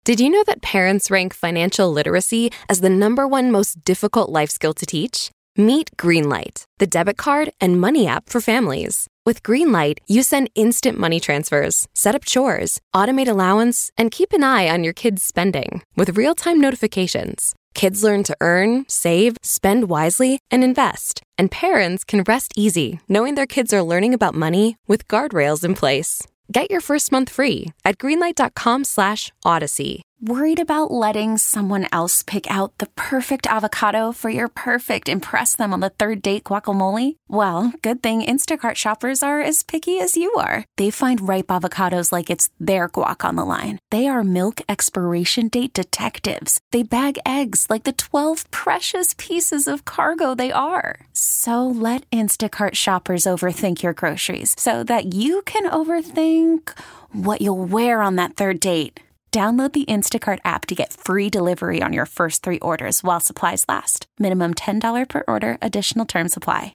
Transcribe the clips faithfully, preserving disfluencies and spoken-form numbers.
Did you know that parents rank financial literacy as the number one most difficult life skill to teach? Meet Greenlight, the debit card and money app for families. With Greenlight, you send instant money transfers, set up chores, automate allowance, and keep an eye on your kids' spending with real-time notifications. Kids learn to earn, save, spend wisely, and invest. And parents can rest easy knowing their kids are learning about money with guardrails in place. Get your first month free at greenlight.com slash odyssey. Worried about letting someone else pick out the perfect avocado for your perfect impress them on the third date guacamole? Well, good thing Instacart shoppers are as picky as you are. They find ripe avocados like it's their guac on the line. They are milk expiration date detectives. They bag eggs like the twelve precious pieces of cargo they are. So let Instacart shoppers overthink your groceries so that you can overthink what you'll wear on that third date. Download the Instacart app to get free delivery on your first three orders while supplies last. Minimum ten dollars per order. Additional terms apply.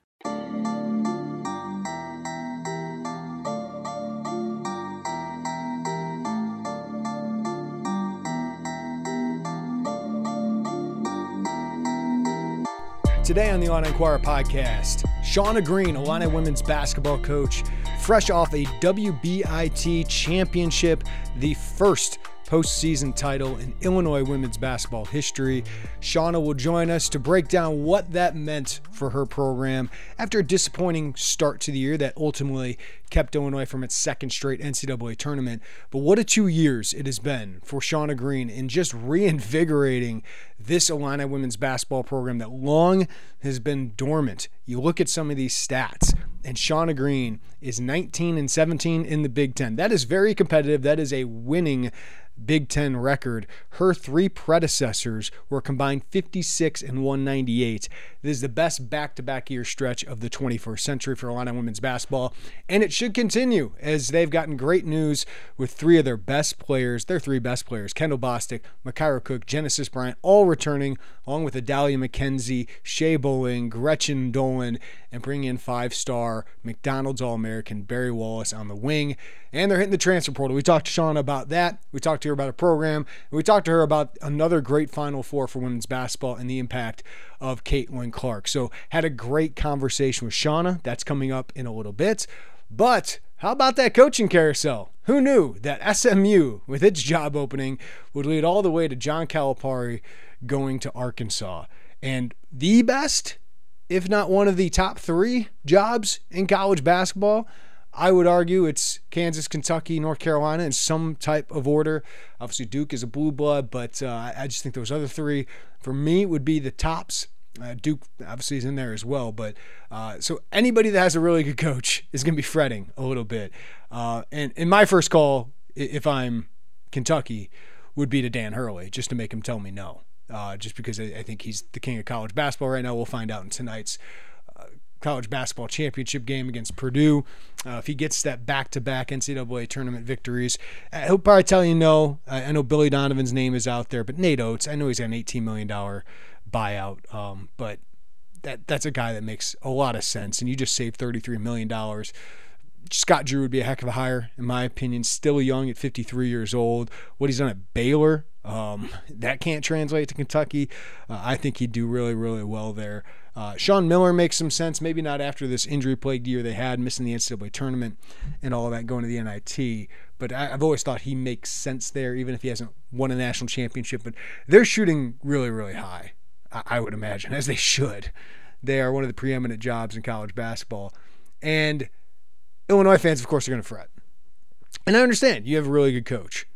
Today on the Illini Inquirer podcast, Shauna Green, Illini women's basketball coach, fresh off a W B I T championship, the first postseason title in Illinois women's basketball history. Shauna will join us to break down what that meant for her program after a disappointing start to the year that ultimately kept Illinois from its second straight N C double A tournament. But what a two years it has been for Shauna Green in just reinvigorating this Illini women's basketball program that long has been dormant. You look at some of these stats, and Shauna Green is nineteen and seventeen in the Big Ten. That is very competitive. That is a winning Big Ten record. Her three predecessors were combined fifty-six and one ninety-eight. This is the best back-to-back year stretch of the twenty-first century for Illini women's basketball, and it should continue as they've gotten great news with three of their best players, their three best players, Kendall Bostic, Makira Cook, Genesis Bryant, all returning, along with Adalia McKenzie, Shea Bowling, Gretchen Dolan, and bringing in five-star McDonald's All-American Barry Wallace on the wing. And they're hitting the transfer portal. We talked to Shauna about that. We talked to her about a program. And we talked to her about another great Final Four for women's basketball and the impact of Caitlin Clark. So had a great conversation with Shauna. That's coming up in a little bit. But how about that coaching carousel? Who knew that S M U, with its job opening, would lead all the way to John Calipari going to Arkansas? And the best, if not one of the top three jobs in college basketball, I would argue it's Kansas, Kentucky, North Carolina in some type of order. Obviously, Duke is a blue blood, but uh, I just think those other three, for me, would be the tops. Uh, Duke obviously is in there as well. But uh, so anybody that has a really good coach is going to be fretting a little bit. Uh, and, and my first call, if I'm Kentucky, would be to Dan Hurley, just to make him tell me no. Uh, just because I, I think he's the king of college basketball right now. We'll find out in tonight's uh, college basketball championship game against Purdue. Uh, if he gets that back-to-back N C double A tournament victories, uh, he'll probably tell you no. I, I know Billy Donovan's name is out there, but Nate Oates, I know he's got an eighteen million dollars buyout, um, but that that's a guy that makes a lot of sense, and you just saved thirty-three million dollars. Scott Drew would be a heck of a hire, in my opinion. Still young at fifty-three years old. What he's done at Baylor, um, that can't translate to Kentucky. Uh, I think he'd do really, really well there. Uh, Sean Miller makes some sense, maybe not after this injury-plagued year they had, missing the N C double A tournament and all of that, going to the N I T. But I, I've always thought he makes sense there, even if he hasn't won a national championship. But they're shooting really, really high, I, I would imagine, as they should. They are one of the preeminent jobs in college basketball. And Illinois fans, of course, are going to fret. And I understand. You have a really good coach.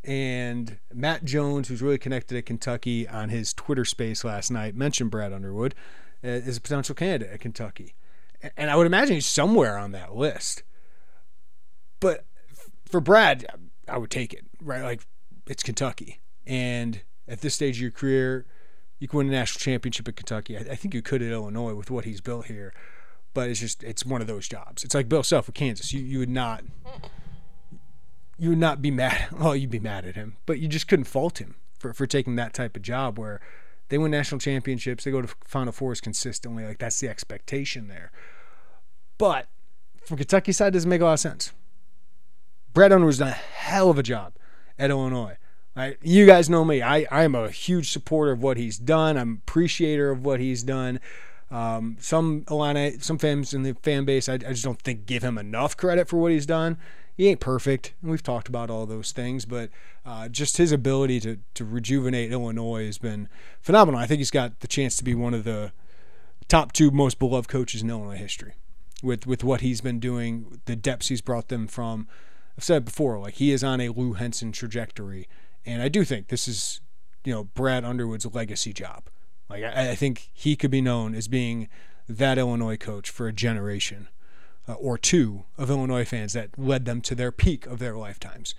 And Matt Jones, who's really connected to Kentucky on his Twitter space last night, mentioned Brad Underwood as a potential candidate at Kentucky. And I would imagine he's somewhere on that list. But for Brad, I would take it, right? Like, it's Kentucky. And at this stage of your career, you can win a national championship at Kentucky. I think you could at Illinois with what he's built here. But it's just, it's one of those jobs. It's like Bill Self with Kansas. You you would not you would not be mad. Well, you'd be mad at him, but you just couldn't fault him for, for taking that type of job where they win national championships, they go to Final Fours consistently. Like, that's the expectation there. But from Kentucky's side, it doesn't make a lot of sense. Brad Underwood's done a hell of a job at Illinois. I, you guys know me. I, I am a huge supporter of what he's done. I'm an appreciator of what he's done. Um, some Illini, some fans in the fan base, I, I just don't think give him enough credit for what he's done. He ain't perfect, and we've talked about all those things, but uh, just his ability to to rejuvenate Illinois has been phenomenal. I think he's got the chance to be one of the top two most beloved coaches in Illinois history with, with what he's been doing, the depths he's brought them from. I've said it before, like he is on a Lou Henson trajectory, and I do think this is, you know, Brad Underwood's legacy job. Like I, I think he could be known as being that Illinois coach for a generation. Uh, or two of Illinois fans that led them to their peak of their lifetimes.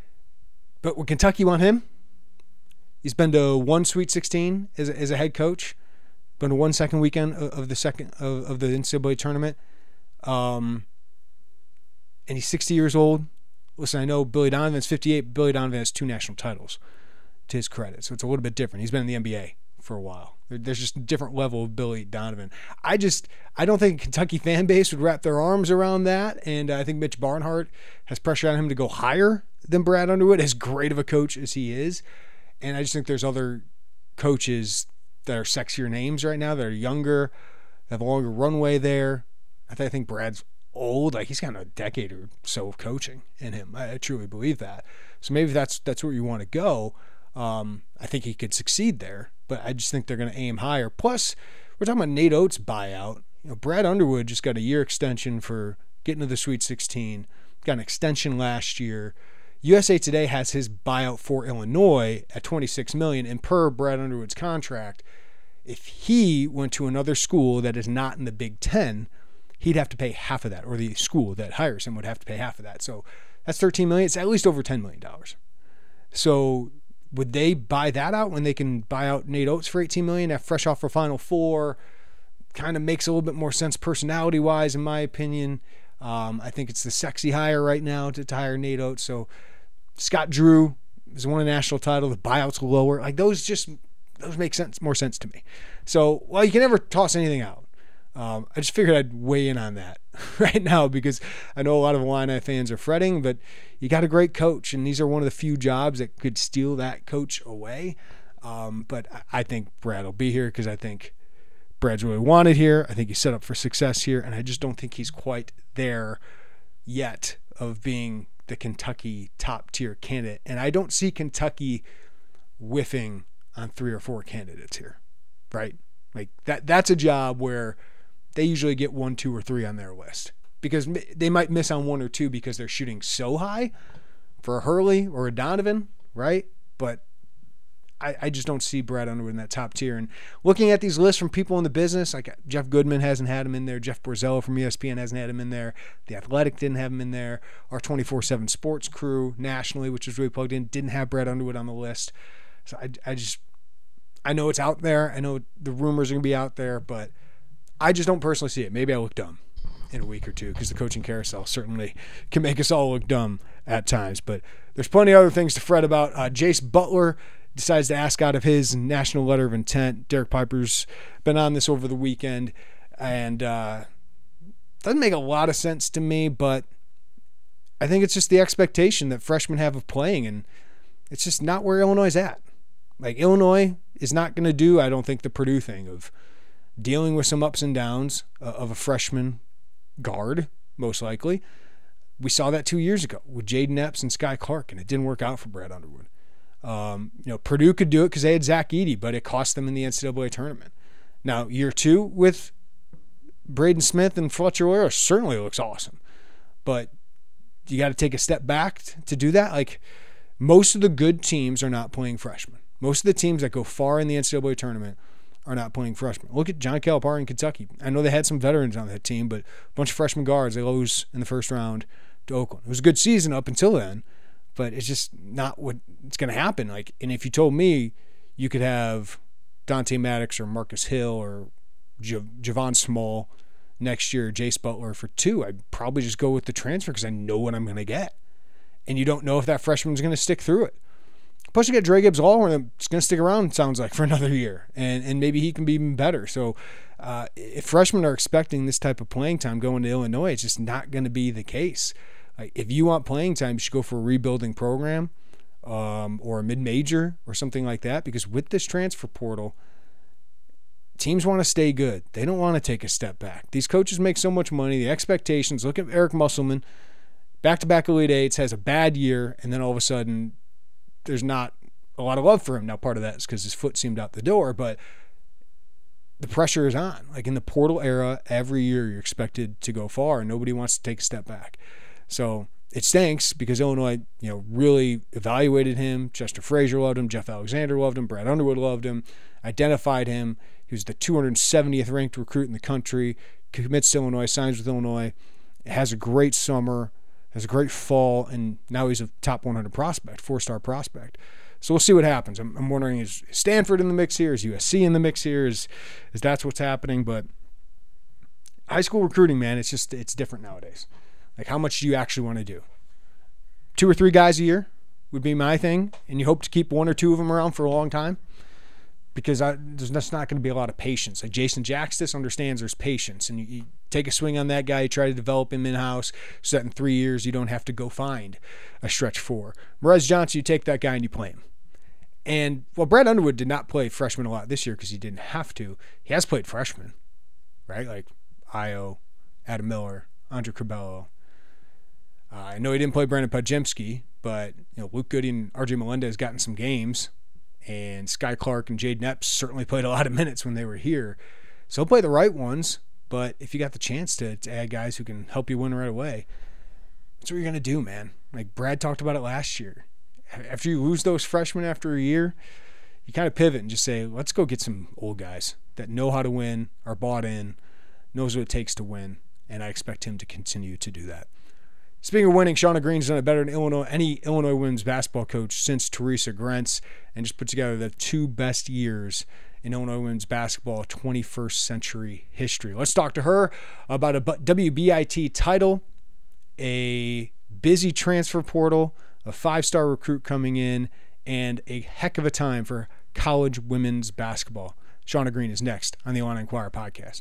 But would Kentucky want him? He's been to one Sweet sixteen as a, as a head coach, been to one second weekend of, of the second of, of the N C double A tournament, um, and he's sixty years old. Listen, I know Billy Donovan's fifty-eight. Billy Donovan has two national titles to his credit, so it's a little bit different. He's been in the N B A for a while. There's just a different level of Billy Donovan. I just, I don't think Kentucky fan base would wrap their arms around that. And I think Mitch Barnhart has pressure on him to go higher than Brad Underwood, as great of a coach as he is. And I just think there's other coaches that are sexier names right now that are younger, have a longer runway there. I, th- I think Brad's old. Like he's got a decade or so of coaching in him. I, I truly believe that. So maybe that's, that's where you want to go. Um, I think he could succeed there, but I just think they're going to aim higher. Plus, we're talking about Nate Oates' buyout. You know, Brad Underwood just got a year extension for getting to the Sweet sixteen. Got an extension last year. U S A Today has his buyout for Illinois at twenty-six million dollars, and per Brad Underwood's contract, if he went to another school that is not in the Big Ten, he'd have to pay half of that, or the school that hires him would have to pay half of that. So that's thirteen million dollars. It's at least over ten million dollars. So would they buy that out when they can buy out Nate Oates for eighteen million dollars? That fresh off for Final Four kind of makes a little bit more sense personality-wise, in my opinion. Um, I think it's the sexy hire right now to, to hire Nate Oates. So Scott Drew has won a national title. The buyout's lower. Like those just those make sense, more sense to me. So while you can never toss anything out, um, I just figured I'd weigh in on that right now because I know a lot of Illini fans are fretting, but you got a great coach, and these are one of the few jobs that could steal that coach away. Um, but I think Brad will be here because I think Brad's really wanted here. I think he's set up for success here, and I just don't think he's quite there yet of being the Kentucky top-tier candidate. And I don't see Kentucky whiffing on three or four candidates here, right? Like that that's a job where they usually get one, two, or three on their list because they might miss on one or two because they're shooting so high for a Hurley or a Donovan, right? But I, I just don't see Brad Underwood in that top tier. And looking at these lists from people in the business, like Jeff Goodman hasn't had him in there. Jeff Borzello from E S P N hasn't had him in there. The Athletic didn't have him in there. Our twenty-four seven Sports crew nationally, which was really plugged in, didn't have Brad Underwood on the list. So I, I just, I know it's out there. I know the rumors are going to be out there, but I just don't personally see it. Maybe I look dumb in a week or two because the coaching carousel certainly can make us all look dumb at times. But there's plenty of other things to fret about. Uh, Jace Butler decides to ask out of his national letter of intent. Derek Piper's been on this over the weekend, and uh, doesn't make a lot of sense to me, but I think it's just the expectation that freshmen have of playing, and it's just not where Illinois is at. Like, Illinois is not going to do, I don't think, the Purdue thing of dealing with some ups and downs of a freshman guard, most likely. We saw that two years ago with Jaden Epps and Sky Clark, and it didn't work out for Brad Underwood. Um, you know, Purdue could do it because they had Zach Edey, but it cost them in the N C double A tournament. Now, year two with Braden Smith and Fletcher Loyer certainly looks awesome, but you got to take a step back to do that. Like, most of the good teams are not playing freshmen. Most of the teams that go far in the N C double A tournament are not playing freshmen. Look at John Calipari in Kentucky. I know they had some veterans on that team, but a bunch of freshman guards, they lose in the first round to Oakland. It was a good season up until then, but it's just not what it's going to happen. Like, and if you told me you could have Dante Maddox or Marcus Hill or J- Javon Small next year, Jace Butler for two, I'd probably just go with the transfer because I know what I'm going to get. And you don't know if that freshman's going to stick through it. Plus, you get Dre Gibbs-Lawler that's going to stick around, it sounds like, for another year. And and maybe he can be even better. So uh, if freshmen are expecting this type of playing time going to Illinois, it's just not going to be the case. Like, if you want playing time, you should go for a rebuilding program um, or a mid-major or something like that, because with this transfer portal, teams want to stay good. They don't want to take a step back. These coaches make so much money. The expectations, look at Eric Musselman, back-to-back Elite Eights, has a bad year, and then all of a sudden there's not a lot of love for him. Now, part of that is because his foot seemed out the door, but the pressure is on. Like in the portal era, every year you're expected to go far, and nobody wants to take a step back. So it stinks because Illinois, you know, really evaluated him. Chester Frazier loved him. Jeff Alexander loved him. Brad Underwood loved him. Identified him. He was the two hundred seventieth ranked recruit in the country. Commits to Illinois, signs with Illinois, has a great summer, has a great fall, and now he's a top one hundred prospect, four-star prospect. So we'll see what happens. I'm, I'm wondering, is Stanford in the mix here? Is U S C in the mix here? Is, is that's what's happening? But high school recruiting, man, it's just, it's different nowadays. Like, how much do you actually want to do? Two or three guys a year would be my thing, and you hope to keep one or two of them around for a long time, because I, there's just not going to be a lot of patience. Like Jason Jackstis understands there's patience, and you, you take a swing on that guy, you try to develop him in-house, so that in three years you don't have to go find a stretch four. Morez Johnson, you take that guy and you play him. And well, Brad Underwood did not play freshman a lot this year because he didn't have to. He has played freshman, right? Like Io, Adam Miller, Andre Curbelo. Uh, I know he didn't play Brandon Podziemski, but you know Luke Goody and R J Melendez got in some games, and Sky Clark and Jade Epps certainly played a lot of minutes when they were here. So he'll play the right ones, but if you got the chance to, to add guys who can help you win right away, that's what you're going to do, man. Like Brad talked about it last year. After you lose those freshmen after a year, you kind of pivot and just say, let's go get some old guys that know how to win, are bought in, knows what it takes to win, and I expect him to continue to do that. Speaking of winning, Shauna Green's done it better than Illinois, any Illinois women's basketball coach since Teresa Grentz, and just put together the two best years in Illinois women's basketball twenty-first century history. Let's talk to her about a W B I T title, a busy transfer portal, a five-star recruit coming in, and a heck of a time for college women's basketball. Shauna Green is next on the Illini Inquirer podcast.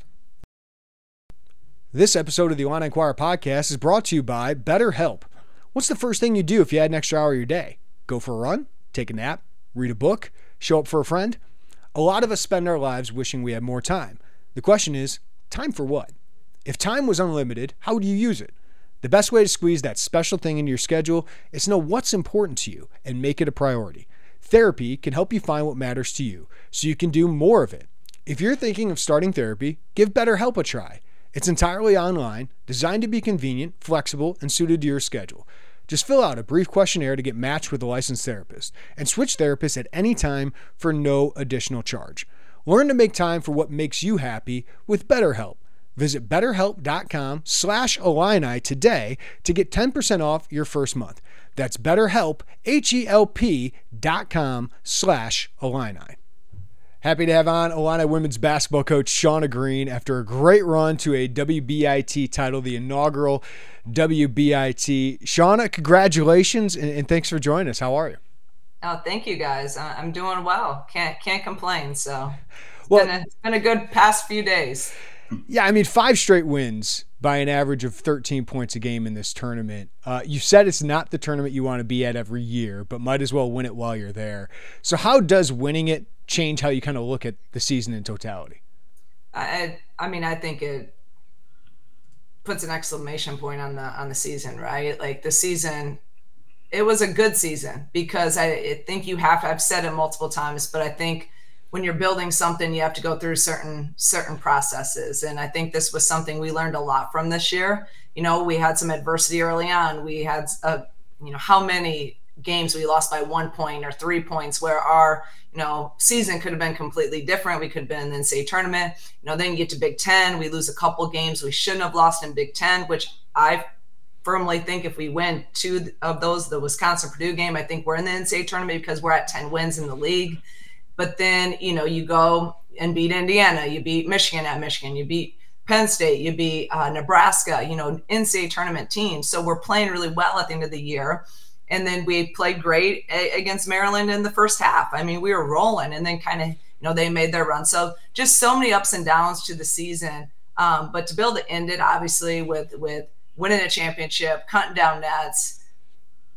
This episode of the Illini Inquirer podcast is brought to you by BetterHelp. What's the first thing you do if you had an extra hour of your day? Go for a run? Take a nap? Read a book? Show up for a friend? A lot of us spend our lives wishing we had more time. The question is, time for what? If time was unlimited, how would you use it? The best way to squeeze that special thing into your schedule is to know what's important to you and make it a priority. Therapy can help you find what matters to you so you can do more of it. If you're thinking of starting therapy, give BetterHelp a try. It's entirely online, designed to be convenient, flexible, and suited to your schedule. Just fill out a brief questionnaire to get matched with a licensed therapist and switch therapists at any time for no additional charge. Learn to make time for what makes you happy with BetterHelp. Visit betterhelp.com slash Illini today to get ten percent off your first month. That's BetterHelp, H-E-L-P dot com slash Illini. Happy to have on Illini women's basketball coach Shauna Green after a great run to a W B I T title, the inaugural W B I T. Shauna, congratulations, and, and thanks for joining us. How are you? Oh, thank you guys. I'm doing well. Can't can't complain. So it's, well, been a, it's been a good past few days. Yeah, I mean, five straight wins by an average of thirteen points a game in this tournament. Uh, you said it's not the tournament you want to be at every year, but might as well win it while you're there. So how does winning it change how you kind of look at the season in totality? I I mean, I think it puts an exclamation point on the on the season, right? Like the season, it was a good season because I, I think you have to, I've said it multiple times, but I think when you're building something, you have to go through certain certain processes. And I think this was something we learned a lot from this year. You know, we had some adversity early on. We had, a, you know, how many games we lost by one point or three points where our, you know, season could have been completely different. We could have been in the N C A A tournament. You know, then you get to Big Ten, we lose a couple games we shouldn't have lost in Big Ten, which I firmly think if we win two of those, the Wisconsin-Purdue game, I think we're in the N C A A tournament because we're at ten wins in the league. But then, you know, you go and beat Indiana, you beat Michigan at Michigan, you beat Penn State, you beat uh, Nebraska, you know, N C A A tournament teams. So we're playing really well at the end of the year. And then we played great a- against Maryland in the first half. I mean, we were rolling and then kind of, you know, they made their run. So just so many ups and downs to the season. Um, but to be able to end it, obviously, with, with winning a championship, cutting down nets,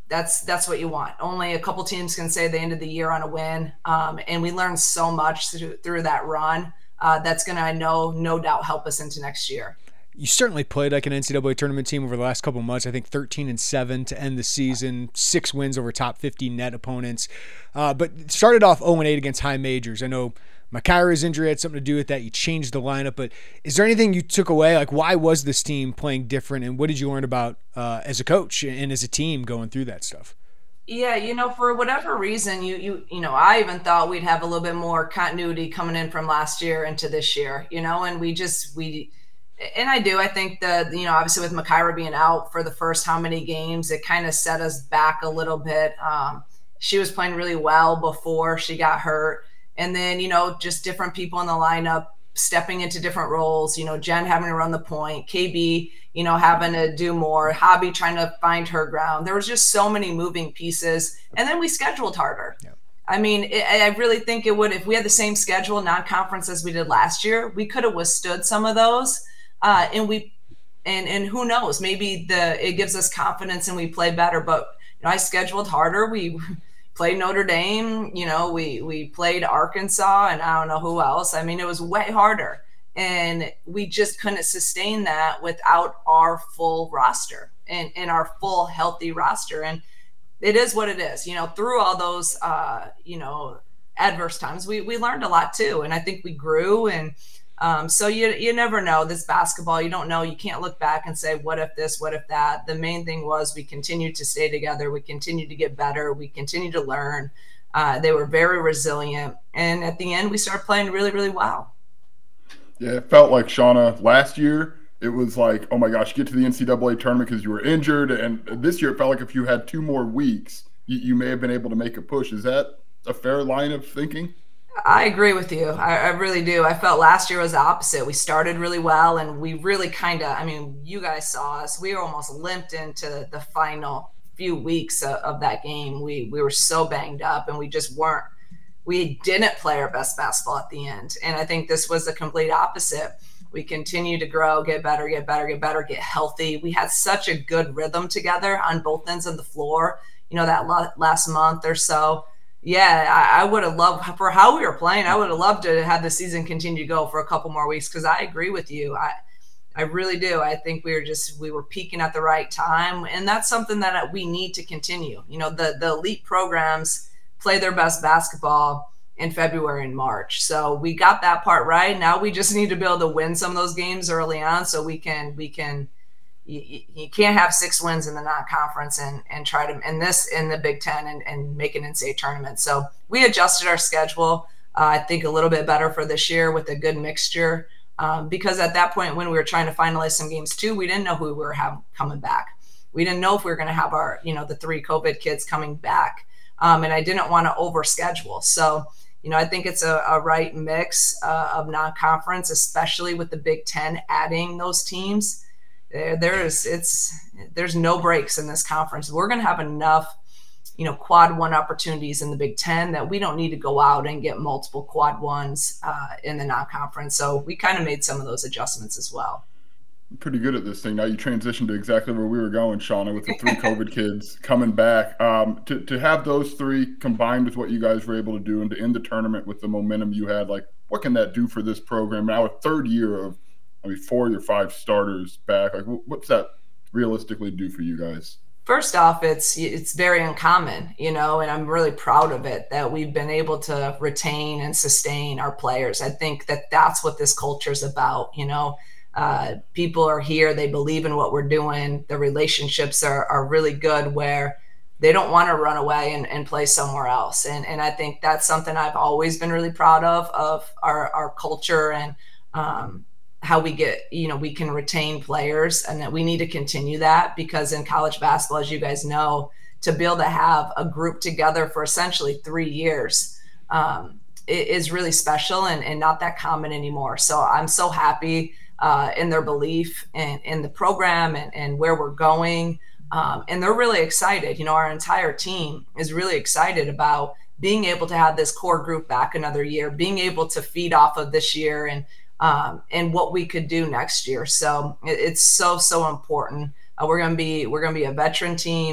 that's that's what you want. Only a couple teams can say they ended the year on a win, um, and we learned so much through, through that run. Uh, that's going to, I know, no doubt help us into next year. You certainly played like an N C double A tournament team over the last couple of months. I think thirteen and seven to end the season, six wins over top fifty net opponents. Uh, but started off oh and eight against high majors. I know Makaira's injury had something to do with that. You changed the lineup, but is there anything you took away? Like, why was this team playing different, and what did you learn about uh, as a coach and as a team going through that stuff? Yeah, you know, for whatever reason, you you you know, I even thought we'd have a little bit more continuity coming in from last year into this year, you know, and we just we and I do. I think that, you know, obviously with Makaira being out for the first how many games, it kind of set us back a little bit. Um, she was playing really well before she got hurt. And then, you know, just different people in the lineup stepping into different roles, you know, Jen having to run the point, K B, you know, having to do more, Hobby trying to find her ground. There was just so many moving pieces. And then we scheduled harder. Yeah. I mean, it, I really think it would, if we had the same schedule, non-conference as we did last year, we could have withstood some of those. Uh, and we, and, and who knows, maybe the, it gives us confidence and we play better, but you know, I scheduled harder. We played Notre Dame, you know, we, we played Arkansas and I don't know who else. I mean, it was way harder and we just couldn't sustain that without our full roster and, and our full healthy roster. And it is what it is, you know, through all those, uh, you know, adverse times, we, we learned a lot too. And I think we grew and, Um, so you you never know this basketball. You don't know. You can't look back and say, what if this, what if that? The main thing was we continued to stay together. We continued to get better. We continued to learn. Uh, they were very resilient. And at the end, we started playing really, really well. Yeah, it felt like, Shauna, last year, it was like, oh my gosh, get to the N C double A tournament because you were injured. And this year, it felt like if you had two more weeks, you, you may have been able to make a push. Is that a fair line of thinking? I agree with you. I, I really do. I felt last year was the opposite. We started really well and we really kind of, I mean, you guys saw us. We were almost limped into the final few weeks of, of that game. We we were so banged up and we just weren't, we didn't play our best basketball at the end. And I think this was the complete opposite. We continued to grow, get better, get better, get better, get healthy. We had such a good rhythm together on both ends of the floor, you know, that last month or so. Yeah, I, I would have loved for how we were playing. I would have loved to have the season continue to go for a couple more weeks because I agree with you. I, I really do. I think we were just we were peaking at the right time, and that's something that we need to continue. You know, the the elite programs play their best basketball in February and March, so we got that part right. Now we just need to be able to win some of those games early on, so we can we can. You, you can't have six wins in the non-conference and, and try to in this in the Big Ten and, and make an N C double A tournament. So we adjusted our schedule, uh, I think a little bit better for this year with a good mixture. Um, because at that point when we were trying to finalize some games too, we didn't know who we were have coming back. We didn't know if we were going to have our, you know, the three COVID kids coming back. Um, and I didn't want to overschedule. So, you know, I think it's a, a right mix uh, of non-conference, especially with the Big Ten adding those teams. There, there's it's there's no breaks in this conference. We're going to have enough, you know, quad one opportunities in the Big Ten that we don't need to go out and get multiple quad ones uh, in the non-conference. So we kind of made some of those adjustments as well. Pretty good at this thing. Now you transitioned to exactly where we were going, Shauna, with the three COVID kids coming back. Um, to to have those three combined with what you guys were able to do and to end the tournament with the momentum you had, like what can that do for this program now? A third year of I mean, four or five starters back. Like, what's that realistically do for you guys? First off, it's it's very uncommon, you know, and I'm really proud of it that we've been able to retain and sustain our players. I think that that's what this culture is about, you know. Uh, people are here, they believe in what we're doing. The relationships are are really good where they don't want to run away and, and play somewhere else. And and I think that's something I've always been really proud of, of our, our culture and um how we get, you know, we can retain players and that we need to continue that because in college basketball, as you guys know, to be able to have a group together for essentially three years um, is really special and, and not that common anymore. So I'm so happy uh, in their belief in, in the program and, and where we're going. Um, and they're really excited. You know, our entire team is really excited about being able to have this core group back another year, being able to feed off of this year and Um, and what we could do next year. So it, it's so, so important. Uh, we're going to be, we're going to be a veteran team.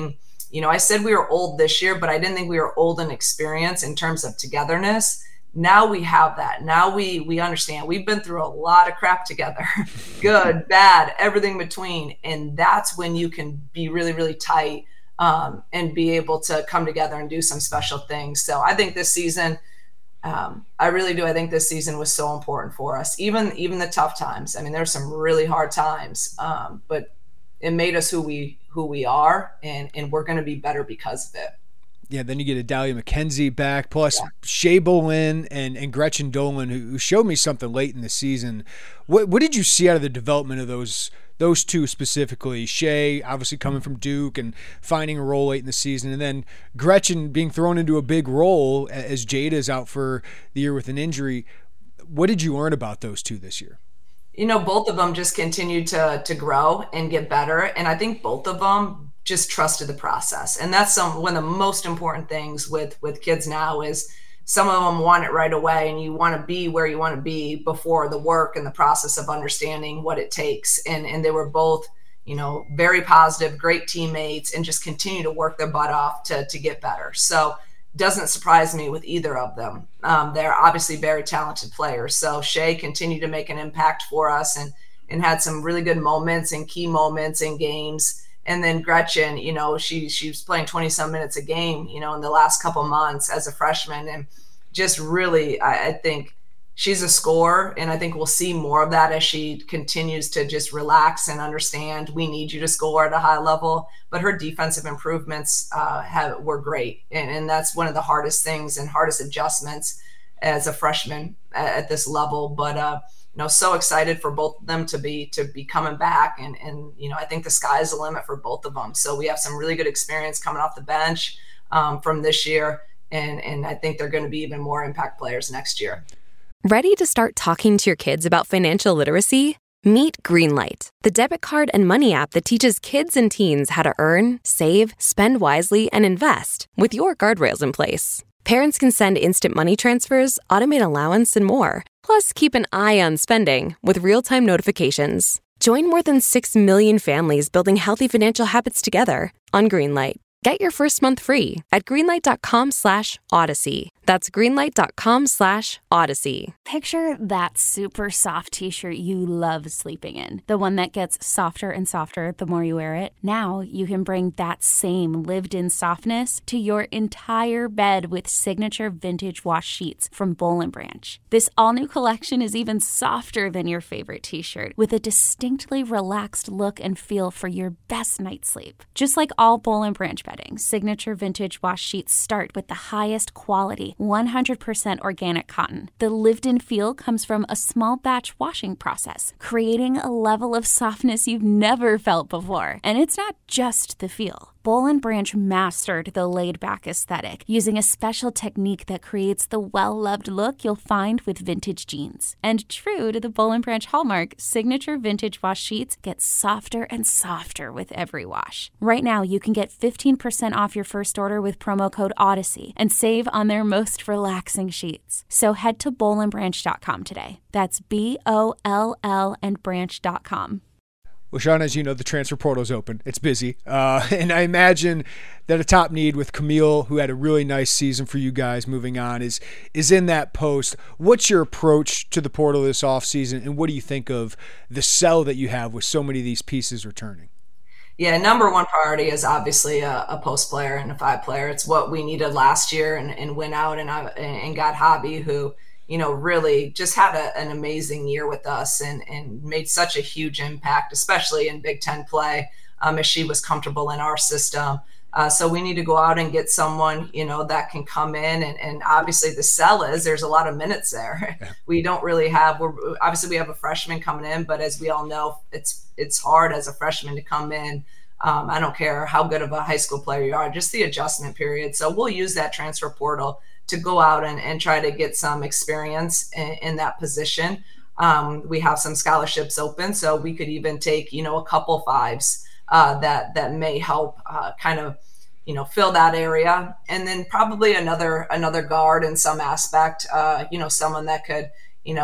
you know, I said we were old this year, but I didn't think we were old in experience in terms of togetherness. Now we have that. Now we we understand. We've been through a lot of crap together, good, bad, everything between. And that's when you can be really, really tight um, and be able to come together and do some special things. So I think this season, um, I really do. I think this season was so important for us, even even the tough times. I mean, there's some really hard times, um, but it made us who we who we are, and and we're going to be better because of it. Yeah, then you get Adalia McKenzie back, plus Yeah. Shea Bolin and, and Gretchen Dolan, who, who showed me something late in the season. What what did you see out of the development of those those two specifically? Shea, obviously coming from Duke and finding a role late in the season, and then Gretchen being thrown into a big role as Jada is out for the year with an injury. What did you learn about those two this year? You know, both of them just continued to to grow and get better, and I think both of them just trusted the process. And that's some one of the most important things with with kids now is some of them want it right away, and you want to be where you want to be before the work and the process of understanding what it takes. And and they were both, you know, very positive, great teammates, and just continue to work their butt off to to get better. So doesn't surprise me with either of them. Um, they're obviously very talented players. So Shea continued to make an impact for us and and had some really good moments and key moments in games. And then Gretchen, you know, she she was playing twenty some minutes a game, you know, in the last couple months as a freshman, and just really, I, I think she's a scorer, and I think we'll see more of that as she continues to just relax and understand we need you to score at a high level. But her defensive improvements uh, have were great, and, and that's one of the hardest things and hardest adjustments as a freshman at, at this level. But uh, you know, so excited for both of them to be to be coming back, and and you know, I think the sky is the limit for both of them. So we have some really good experience coming off the bench um, from this year, and and I think they're going to be even more impact players next year. Ready to start talking to your kids about financial literacy? Meet Greenlight, the debit card and money app that teaches kids and teens how to earn, save, spend wisely, and invest with your guardrails in place. Parents can send instant money transfers, automate allowance, and more. Plus, keep an eye on spending with real-time notifications. Join more than six million families building healthy financial habits together on Greenlight. Get your first month free at greenlight.com slash odyssey. That's greenlight.com slash odyssey. Picture that super soft t-shirt you love sleeping in. The one that gets softer and softer the more you wear it. Now you can bring that same lived-in softness to your entire bed with signature vintage wash sheets from Boll and Branch. This all-new collection is even softer than your favorite t-shirt, with a distinctly relaxed look and feel for your best night's sleep. Just like all Boll and Branch bedding, signature vintage wash sheets start with the highest quality, one hundred percent organic cotton. The lived-in feel comes from a small batch washing process, creating a level of softness you've never felt before. And it's not just the feel. Boll and Branch mastered the laid-back aesthetic using a special technique that creates the well-loved look you'll find with vintage jeans. And true to the Boll and Branch hallmark, signature vintage wash sheets get softer and softer with every wash. Right now, you can get fifteen percent off your first order with promo code Odyssey and save on their most relaxing sheets. So head to boll and branch dot com today. That's B O L L and branch dot com. Well, Sean, as you know, the transfer portal is open. It's busy. Uh, and I imagine that a top need with Camille, who had a really nice season for you guys moving on, is is in that post. What's your approach to the portal this offseason, and what do you think of the sell that you have with so many of these pieces returning? Yeah, number one priority is obviously a, a post player and a five player. It's what we needed last year, and, and went out and, and got Hobby, who – you know, really just had a, an amazing year with us and, and made such a huge impact, especially in Big Ten play, um, as she was comfortable in our system. Uh, so we need to go out and get someone, you know, that can come in. And, and obviously the sell is there's a lot of minutes there. Yeah. We don't really have, we're, obviously we have a freshman coming in, but as we all know, it's it's hard as a freshman to come in. Um, I don't care how good of a high school player you are, just the adjustment period. So we'll use that transfer portal to go out and, and try to get some experience in, in that position. Um, we have some scholarships open, so we could even take, you know, a couple fives uh, that that may help uh, kind of, you know, fill that area. And then probably another another guard in some aspect, uh, you know, someone that could, you know,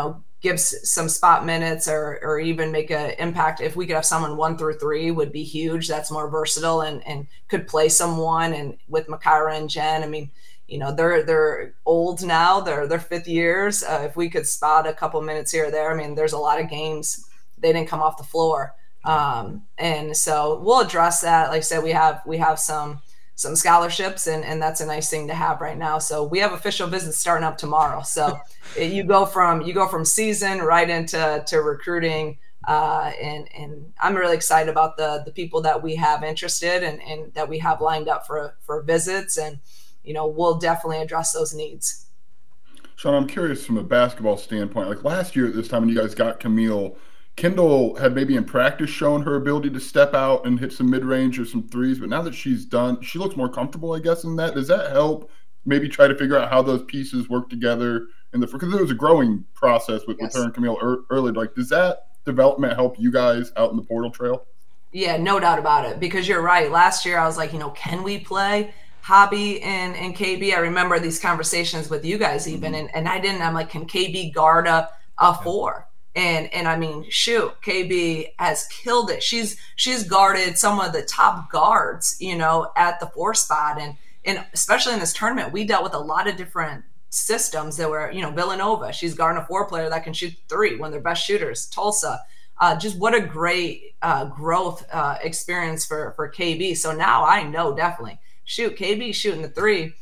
give some spot minutes or or even make an impact. If we could have someone one through three would be huge. That's more versatile and, and could play someone. And with Makira and Jen, I mean, you know, they're they're old now. They're they're fifth years. Uh, if we could spot a couple minutes here or there, I mean, there's a lot of games they didn't come off the floor. Um, and so we'll address that. Like I said, we have we have some some scholarships, and, and that's a nice thing to have right now. So we have official business starting up tomorrow. So you go from you go from season right into to recruiting. Uh, and and I'm really excited about the the people that we have interested and, and that we have lined up for for visits. And, you know, we'll definitely address those needs. Sean, I'm curious from a basketball standpoint, like last year at this time when you guys got Camille, Kendall had maybe in practice shown her ability to step out and hit some mid-range or some threes, but now that she's done, she looks more comfortable, I guess, in that. Does that help maybe try to figure out how those pieces work together in the, because there was a growing process with, yes. with her and Camille er, early. Like, does that development help you guys out in the portal trail? Yeah, no doubt about it, because you're right. Last year I was like, you know, can we play Hobby and, and K B? I remember these conversations with you guys even, mm-hmm. and, and I didn't, I'm like, can K B guard a, a four? And and I mean, shoot, K B has killed it. She's she's guarded some of the top guards, you know, at the four spot. And and especially in this tournament, we dealt with a lot of different systems that were, you know, Villanova. She's guarding a four player that can shoot three, one of their best shooters. Tulsa. Uh, just what a great uh, growth uh, experience for, for K B. So now I know definitely, shoot, K B shooting the three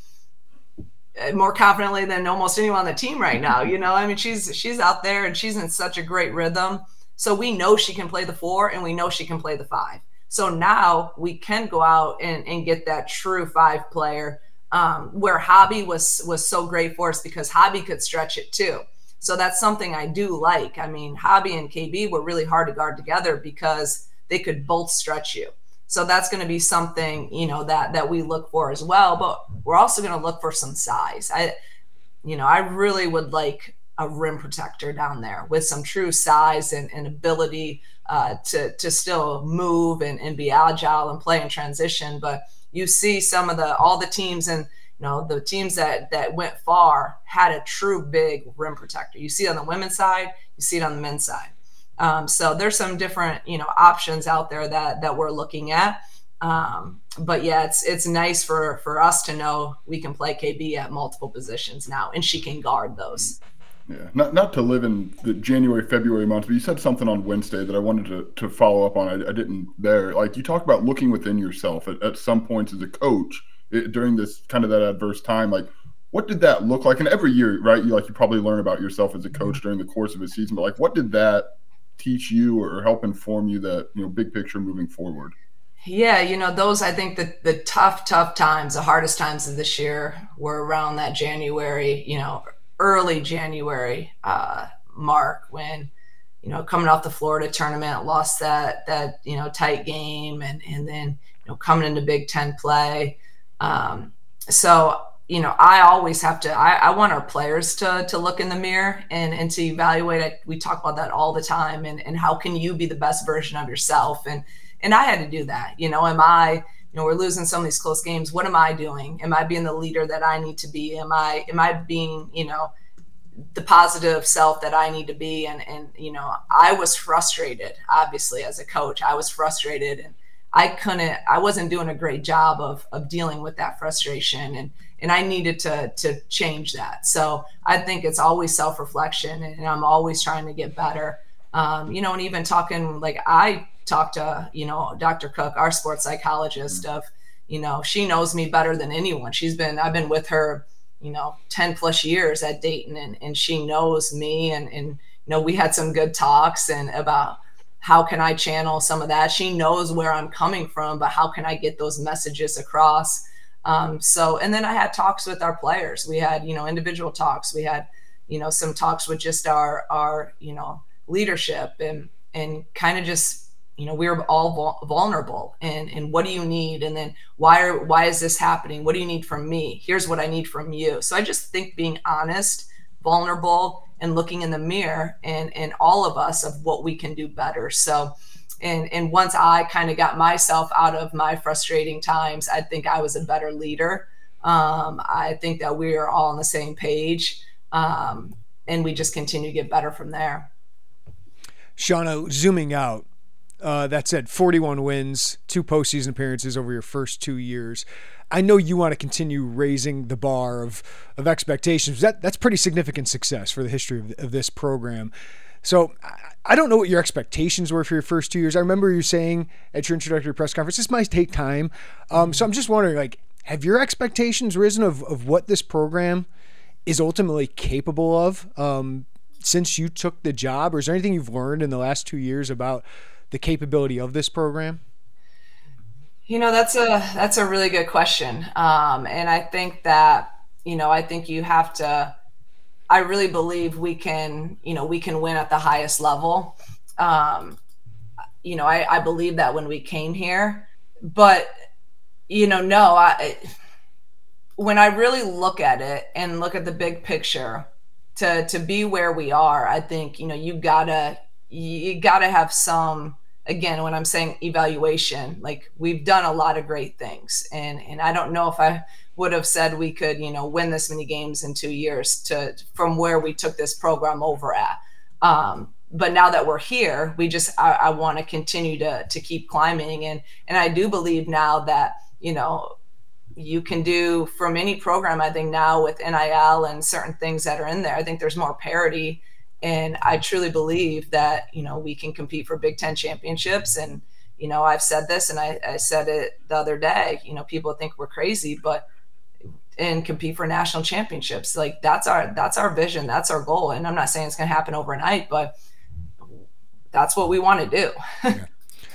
more confidently than almost anyone on the team right now. You know, I mean, she's she's out there and she's in such a great rhythm. So we know she can play the four and we know she can play the five. So now we can go out and, and get that true five player, um, where Hobby was was so great for us because Hobby could stretch it too. So that's something I do like. I mean, Hobby and K B were really hard to guard together because they could both stretch you. So that's going to be something, you know, that, that we look for as well, but we're also going to look for some size. I, you know, I really would like a rim protector down there with some true size and, and ability uh, to, to still move and, and be agile and play in transition. But you see some of the, all the teams and, you know, the teams that, that went far had a true big rim protector. You see it on the women's side, you see it on the men's side. Um, so there's some different, you know, options out there that, that we're looking at. Um, but yeah, it's, it's nice for, for us to know we can play K B at multiple positions now, and she can guard those. Yeah. Not, not to live in the January, February months, but you said something on Wednesday that I wanted to, to follow up on. I, I didn't there. Like, you talk about looking within yourself at, at some points as a coach it, during this kind of that adverse time. Like, what did that look like? And every year, right, you like, you probably learn about yourself as a coach during the course of a season, but like, what did that teach you or help inform you that, you know, big picture moving forward? Yeah, you know, those, I think the, the tough, tough times, the hardest times of this year were around that January, you know, early January uh, mark when, you know, coming off the Florida tournament, lost that, that, you know, tight game and, and then, you know, coming into Big Ten play. Um, so, you know, I always have to, I, I want our players to to look in the mirror and, and to evaluate it. We talk about that all the time. And, and how can you be the best version of yourself? And, and I had to do that. You know, am I, you know, we're losing some of these close games. What am I doing? Am I being the leader that I need to be? Am I, am I being, you know, the positive self that I need to be? And, and, you know, I was frustrated, obviously, as a coach. I was frustrated and I couldn't, I wasn't doing a great job of, of dealing with that frustration. And, and I needed to, to change that. So I think it's always self-reflection, and I'm always trying to get better. Um, you know, and even talking, like I talked to, you know, Doctor Cook, our sports psychologist, of, you know, she knows me better than anyone. She's been, I've been with her, you know, ten plus years at Dayton, and, and she knows me. And, and, you know, we had some good talks and about how can I channel some of that. She knows where I'm coming from, but how can I get those messages across? Um, so, and then I had talks with our players. We had, you know, individual talks. We had, you know, some talks with just our, our, you know, leadership, and, and kind of just, you know, we were all vulnerable, and, and what do you need? And then why are, why is this happening? What do you need from me? Here's what I need from you. So I just think being honest, vulnerable, and looking in the mirror, and, and all of us, of what we can do better. So, and, and once I kind of got myself out of my frustrating times, I think I was a better leader. Um, I think that we are all on the same page. Um, and we just continue to get better from there. Shauna, zooming out, uh, that said, forty-one wins, two postseason appearances over your first two years. I know you want to continue raising the bar of, of expectations. That that's pretty significant success for the history of, of this program. So I don't know what your expectations were for your first two years. I remember you saying at your introductory press conference, this might take time. Um, so I'm just wondering, like, have your expectations risen of, of what this program is ultimately capable of um, since you took the job? Or is there anything you've learned in the last two years about the capability of this program? You know, that's a that's a really good question. Um, and I think that, you know, I think you have to, I really believe we can, you know, we can win at the highest level. Um, you know, I, I believe that when we came here, but, you know, no, I, when I really look at it and look at the big picture, to, to be where we are, I think, you know, you gotta, you gotta have some, again, when I'm saying evaluation, like we've done a lot of great things. And, and I don't know if I would have said we could, you know, win this many games in two years to from where we took this program over at. Um, but now that we're here, we just, I, I want to continue to, to keep climbing. And, and I do believe now that, you know, you can do from any program, I think now with N I L and certain things that are in there, I think there's more parity. And I truly believe that, you know, we can compete for Big Ten championships. And, you know, I've said this and I, I said it the other day, you know, people think we're crazy, but and compete for national championships. Like that's our, that's our vision. That's our goal. And I'm not saying it's going to happen overnight, but that's what we want to do. Yeah.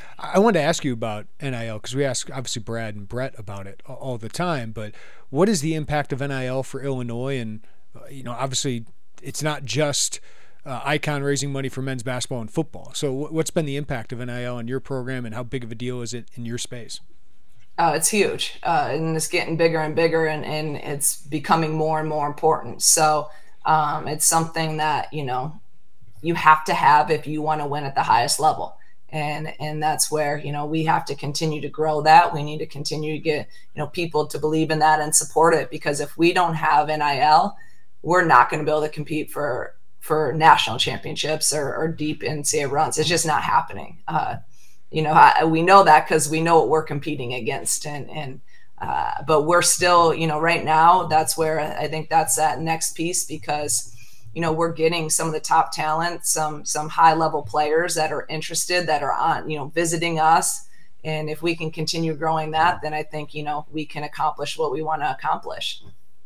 I wanted to ask you about N I L because we ask obviously Brad and Brett about it all the time, but what is the impact of N I L for Illinois? And, uh, you know, obviously it's not just uh, Icon raising money for men's basketball and football. So what's been the impact of N I L on your program and how big of a deal is it in your space? Uh, it's huge, uh, and it's getting bigger and bigger, and, and it's becoming more and more important. So um, it's something that, you know, you have to have if you want to win at the highest level. And and that's where, you know, we have to continue to grow that. We need to continue to get, you know, people to believe in that and support it, because if we don't have N I L, we're not going to be able to compete for for national championships or, or deep N C double A runs. It's just not happening. Uh, you know, I, we know that because we know what we're competing against. And, and uh, but we're still, you know, right now, that's where I think that's that next piece, because you know, we're getting some of the top talent, some some high level players that are interested, that are on, you know, visiting us. And if we can continue growing that, then I think, you know, we can accomplish what we want to accomplish.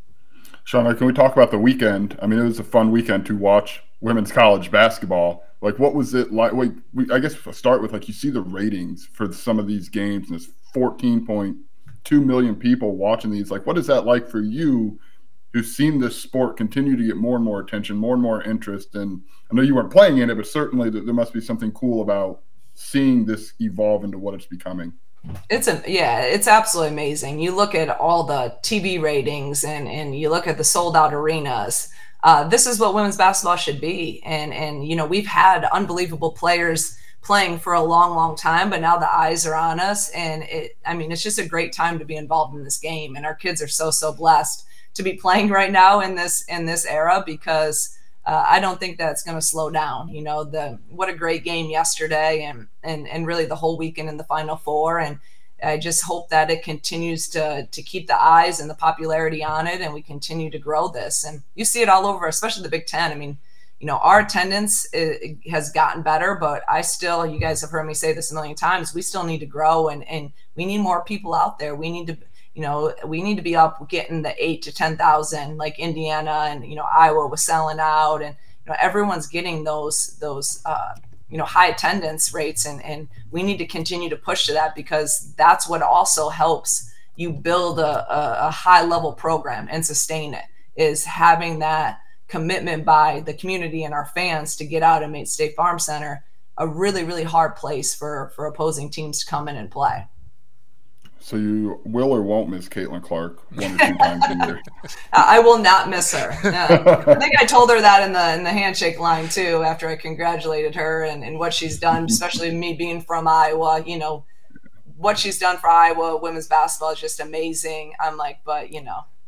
Shauna, can we talk about the weekend? I mean, it was a fun weekend to watch women's college basketball. Like, what was it like? Wait, we, I guess we'll start with, like, you see the ratings for some of these games, and there's fourteen point two million people watching these. Like, what is that like for you, who's seen this sport continue to get more and more attention, more and more interest? And I know you weren't playing in it, but certainly there must be something cool about seeing this evolve into what it's becoming. It's a, yeah, it's absolutely amazing. You look at all the T V ratings and, and you look at the sold out arenas. Uh, this is what women's basketball should be. And, and, you know, we've had unbelievable players playing for a long, long time, but now the eyes are on us. And it, I mean, it's just a great time to be involved in this game. And our kids are so, so blessed to be playing right now in this in this era, because uh, I don't think that's going to slow down. You know, the what a great game yesterday, and and and really the whole weekend in the Final Four. And I just hope that it continues to to keep the eyes and the popularity on it, and we continue to grow this. And you see it all over, especially the Big Ten. I mean, you know, our attendance is, has gotten better, but I still, you guys have heard me say this a million times, we still need to grow, and and we need more people out there. We need to. You know, we need to be up getting the eight to ten thousand, like Indiana and, you know, Iowa was selling out, and, you know, everyone's getting those, those, uh, you know, high attendance rates. And, and we need to continue to push to that, because that's what also helps you build a, a, a high level program and sustain it, is having that commitment by the community and our fans to get out and make State Farm Center a really, really hard place for, for opposing teams to come in and play. So you will or won't miss Caitlin Clark one or two times a year? I will not miss her. No. I think I told her that in the in the handshake line too, after I congratulated her and, and what she's done, especially me being from Iowa. You know, what she's done for Iowa women's basketball is just amazing. I'm like, but you know,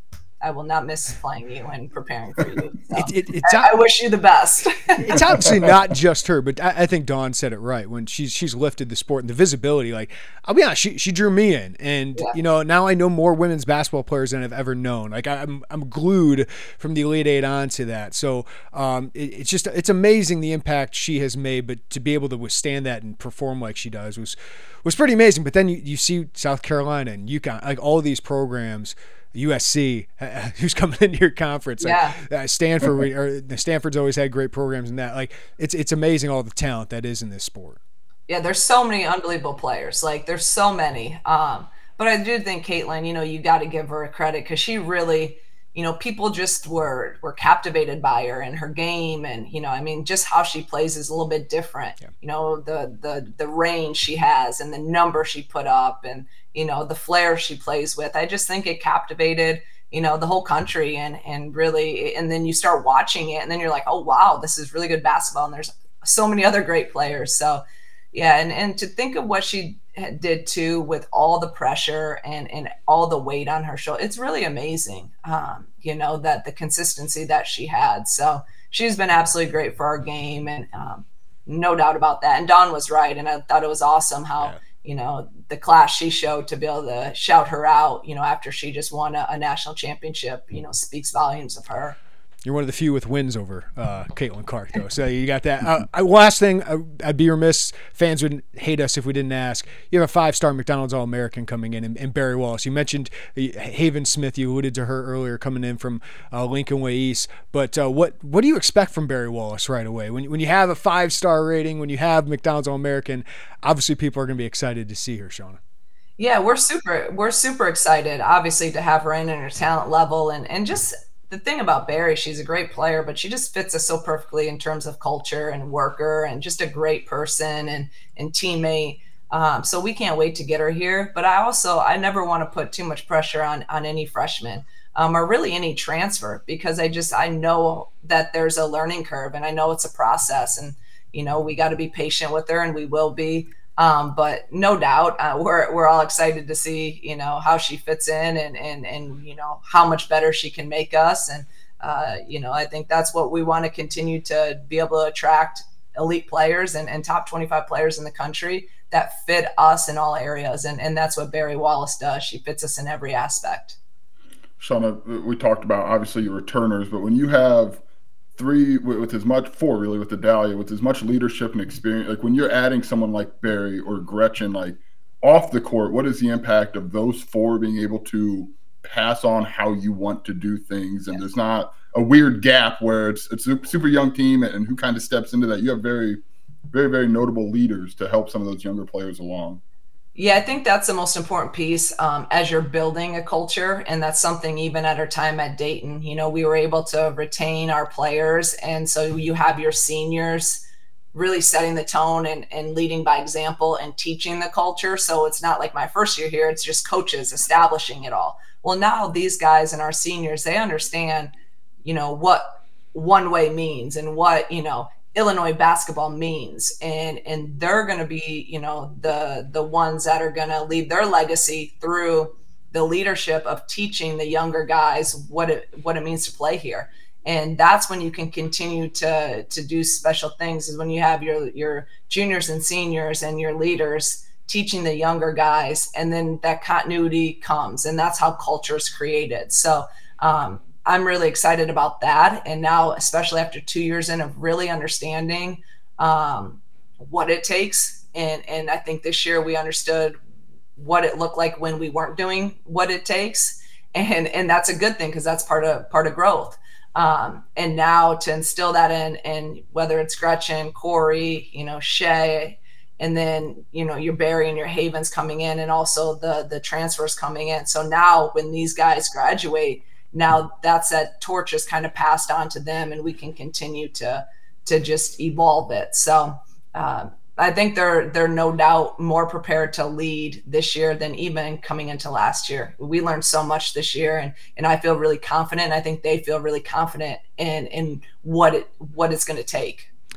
I will not miss playing you and preparing for you. So it, it, it's I, I wish you the best. It's obviously not just her, but I, I think Dawn said it right when she's she's lifted the sport and the visibility. Like, I'll be honest, she she drew me in, and yeah. you know, now I know more women's basketball players than I've ever known. Like, I'm I'm glued from the Elite Eight on to that. So um, it, it's just it's amazing the impact she has made, but to be able to withstand that and perform like she does was was pretty amazing. But then you, you see South Carolina and UConn, like all these programs. U S C, uh, who's coming into your conference? Yeah. Like, uh, Stanford, we, or Stanford's always had great programs in that. Like, it's it's amazing all the talent that is in this sport. Yeah, there's so many unbelievable players. Like, there's so many. Um, but I do think Caitlin, you know, you got to give her a credit because she really, you know, people just were were captivated by her and her game, and you know, I mean, just how she plays is a little bit different. Yeah. You know, the the the range she has and the number she put up, and you know, the flair she plays with. I just think it captivated, you know, the whole country, and and really, and then you start watching it, and then you're like, oh wow, this is really good basketball, and there's so many other great players. So yeah, and and to think of what she did too with all the pressure and and all the weight on her shoulder, it's really amazing. Um, you know, that the consistency that she had. So she's been absolutely great for our game, and um, no doubt about that. And Dawn was right, and I thought it was awesome how. Yeah. You know, the class she showed to be able to shout her out, you know, after she just won a, a national championship, you know, speaks volumes of her. You're one of the few with wins over uh, Caitlin Clark, though. So you got that. Uh, last thing, I, I'd be remiss. Fans would hate us if we didn't ask. You have a five-star McDonald's All-American coming in, and, and Barry Wallace. You mentioned Haven Smith. You alluded to her earlier, coming in from uh, Lincoln Way East. But uh, what what do you expect from Barry Wallace right away? When when you have a five-star rating, when you have McDonald's All-American, obviously people are going to be excited to see her, Shauna. Yeah, we're super we're super excited, obviously, to have her in at her talent level, and and just. The thing about Barry, she's a great player, but she just fits us so perfectly in terms of culture and worker and just a great person and, and teammate. Um, so we can't wait to get her here. But I also, I never want to put too much pressure on, on any freshman um, or really any transfer, because I just, I know that there's a learning curve, and I know it's a process, and, you know, we got to be patient with her, and we will be. Um, but no doubt, uh, we're we're all excited to see, you know, how she fits in, and and and you know, how much better she can make us. And uh, you know, I think that's what we want to continue to be able to attract elite players and, and top twenty-five players in the country that fit us in all areas. And and that's what Barry Wallace does. She fits us in every aspect. Shauna, we talked about obviously your returners, but when you have three with as much four really with Adalia, with as much leadership and experience, like when you're adding someone like Barry or Gretchen, like off the court, what is the impact of those four being able to pass on how you want to do things? And yeah. there's not a weird gap where it's it's a super young team, and who kind of steps into that. You have very, very, very notable leaders to help some of those younger players along. Yeah, I think that's the most important piece um, as you're building a culture. And that's something even at our time at Dayton, you know, we were able to retain our players. And so you have your seniors really setting the tone and, and leading by example and teaching the culture. So it's not like my first year here, it's just coaches establishing it all. Well, now these guys and our seniors, they understand, you know, what one way means and what, you know, Illinois basketball means, and and they're going to be, you know, the the ones that are going to leave their legacy through the leadership of teaching the younger guys what it what it means to play here. And that's when you can continue to to do special things, is when you have your your juniors and seniors and your leaders teaching the younger guys, and then that continuity comes, and that's how culture is created. So um I'm really excited about that. And now, especially after two years in of really understanding um, what it takes. And, and I think this year we understood what it looked like when we weren't doing what it takes. And, and that's a good thing, because that's part of, part of growth. Um, and now to instill that in, and whether it's Gretchen, Corey, you know, Shay, and then, you know, your Barry and your Havens coming in, and also the, the transfers coming in. So now when these guys graduate, now that's that torch is kind of passed on to them, and we can continue to to just evolve it. So uh, I think they're they're no doubt more prepared to lead this year than even coming into last year. We learned so much this year, and and I feel really confident. I think they feel really confident in in what it what it's going to take.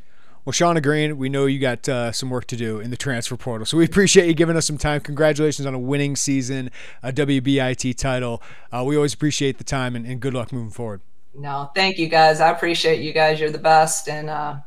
Well, Shauna Green, we know you got uh, some work to do in the transfer portal, so we appreciate you giving us some time. Congratulations on a winning season, a W B I T title. Uh, we always appreciate the time, and, and good luck moving forward. No, thank you guys. I appreciate you guys. You're the best, and uh,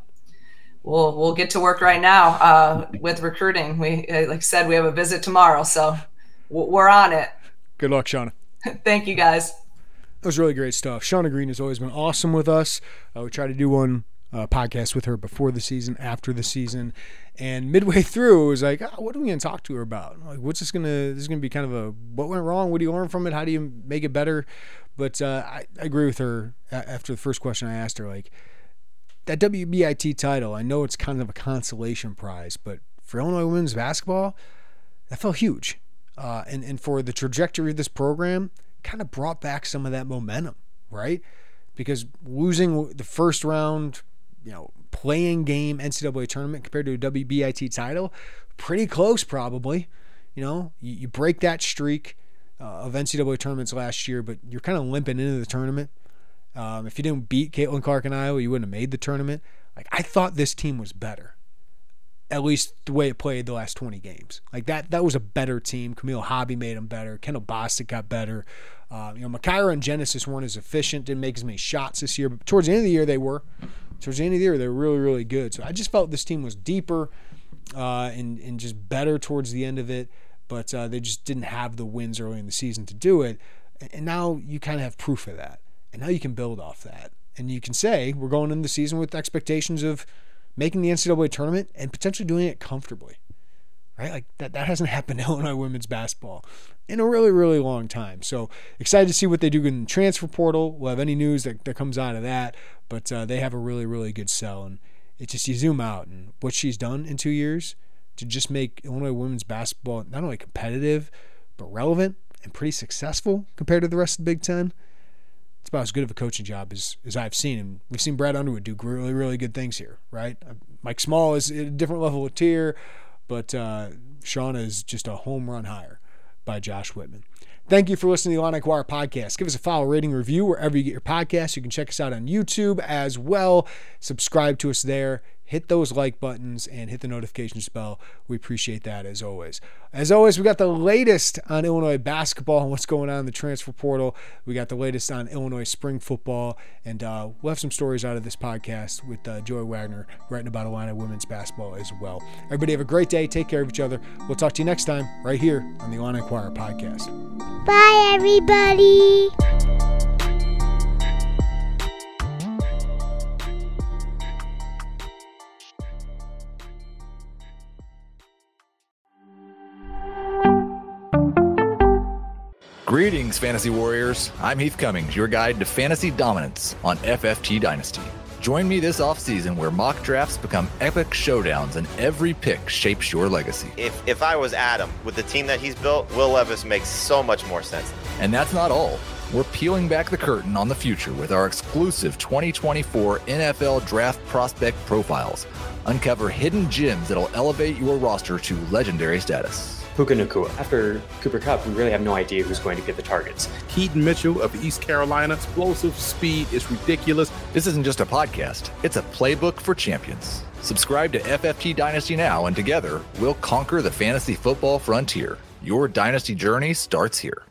we'll we'll get to work right now uh, with recruiting. We, like I said, we have a visit tomorrow, so we're on it. Good luck, Shauna. Thank you, guys. That was really great stuff. Shauna Green has always been awesome with us. Uh, we try to do one uh, podcast with her before the season, after the season, and midway through, it was like, oh, what are we going to talk to her about? Like, what's this going to? This is going to be kind of a what went wrong? What do you learn from it? How do you make it better? But uh, I, I agree with her. After the first question I asked her, like that W B I T title, I know it's kind of a consolation prize, but for Illinois women's basketball, that felt huge. Uh, and, and for the trajectory of this program, kind of brought back some of that momentum, right? Because losing the first round, you know, playing game N C double A tournament compared to a W B I T title, pretty close probably. You know, you, you break that streak uh, of N C double A tournaments last year, but you're kind of limping into the tournament. Um, if you didn't beat Caitlin Clark in Iowa, you wouldn't have made the tournament. Like, I thought this team was better. At least the way it played the last twenty games. Like that that was a better team. Camille Hobby made them better. Kendall Bostic got better. Uh, you know, Makaira and Genesis weren't as efficient, didn't make as many shots this year, but towards the end of the year they were. Towards the end of the year they were really, really good. So I just felt this team was deeper uh, and, and just better towards the end of it, but uh, they just didn't have the wins early in the season to do it. And now you kind of have proof of that. And now you can build off that. And you can say, we're going into the season with expectations of making the N C double A tournament and potentially doing it comfortably, right? Like that, that hasn't happened to Illinois women's basketball in a really, really long time. So excited to see what they do in the transfer portal. We'll have any news that, that comes out of that, but uh, they have a really, really good sell. And it's just, you zoom out and what she's done in two years to just make Illinois women's basketball not only competitive, but relevant and pretty successful compared to the rest of the Big Ten. It's about as good of a coaching job as, as I've seen. And we've seen Brad Underwood do really, really good things here, right? Mike Small is at a different level of tier, but uh, Shauna is just a home run higher by Josh Whitman. Thank you for listening to the Illini Inquirer podcast. Give us a follow, rating, review wherever you get your podcasts. You can check us out on YouTube as well. Subscribe to us there. Hit those like buttons and hit the notification bell. We appreciate that as always. As always, we got the latest on Illinois basketball and what's going on in the transfer portal. We got the latest on Illinois spring football, and uh, we'll have some stories out of this podcast with uh, Joey Wagner writing about Illini women's basketball as well. Everybody have a great day. Take care of each other. We'll talk to you next time right here on the Illini Inquirer podcast. Bye, everybody. Greetings, Fantasy Warriors. I'm Heath Cummings, your guide to fantasy dominance on F F T Dynasty. Join me this offseason where mock drafts become epic showdowns and every pick shapes your legacy. If if I was Adam, with the team that he's built, Will Levis makes so much more sense. And that's not all. We're peeling back the curtain on the future with our exclusive twenty twenty-four N F L Draft Prospect Profiles. Uncover hidden gems that'll elevate your roster to legendary status. Puka Nacua. After Cooper Kupp, we really have no idea who's going to get the targets. Keaton Mitchell of East Carolina. Explosive speed is ridiculous. This isn't just a podcast. It's a playbook for champions. Subscribe to F F T Dynasty now, and together, we'll conquer the fantasy football frontier. Your dynasty journey starts here.